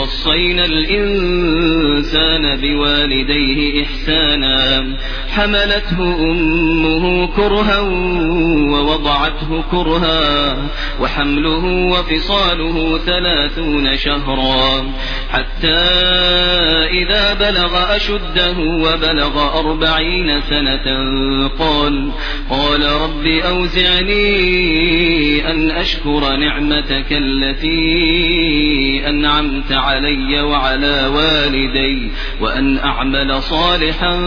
ووصينا الإنسان بوالديه إحسانا حملته أمه كرها ووضعته كرها وحمله وفصاله 30 شهرا حتى إذا بلغ أشده وبلغ 40 سنة قال رب أوزعني أن أشكر نعمتك التي أنعمت علي وعلى والدي وأن أعمل صالحا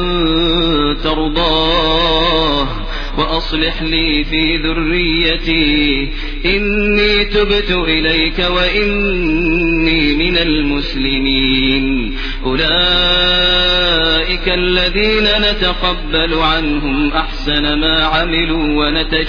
ترضاه وأصلح لي في ذريتي إني تبت إليك وإني من المسلمين أولئك الذين نتقبل عنهم أحسن ما عملوا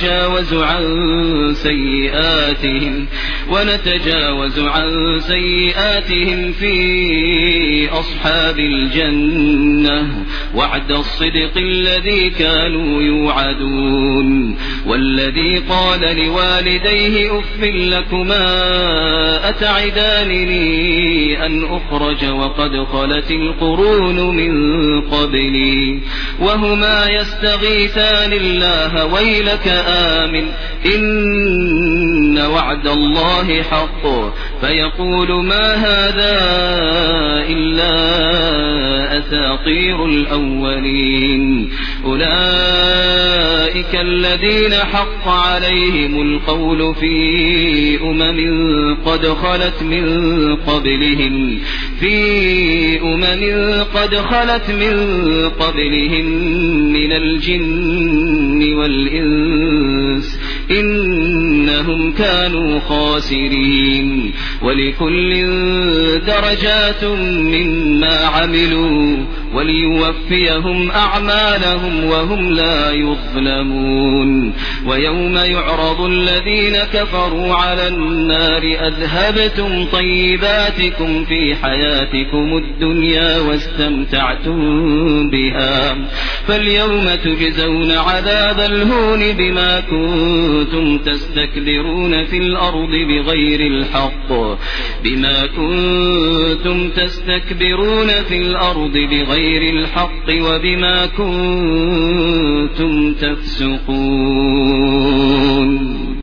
ونتجاوز عن سيئاتهم في أصحاب الجنة وعد الصدق الذي كانوا يوعدون والذي قال لوالديه أف لكما أتعدانني أن أخرج وقد خلت القرون من قبلي وهما يستغيثان الله ويلك آمن إن وعد الله حق فيقول ما هذا إلا أساطير الأولين أولئك الذين حق عليهم القول في قد خلت من قبلهم من الجن والإنس إنهم كانوا خاسرين ولكل درجات مما عملوا وليوفيهم أعمالهم وهم لا يظلمون ويوم يعرض الذين كفروا على النار أذهبتم طيباتكم في حياتكم الدنيا واستمتعتم بها فاليوم تجزون عذاب الهون بما كنتم تستكبرون في الأرض بغير الحق وبما كنتم تفسقون.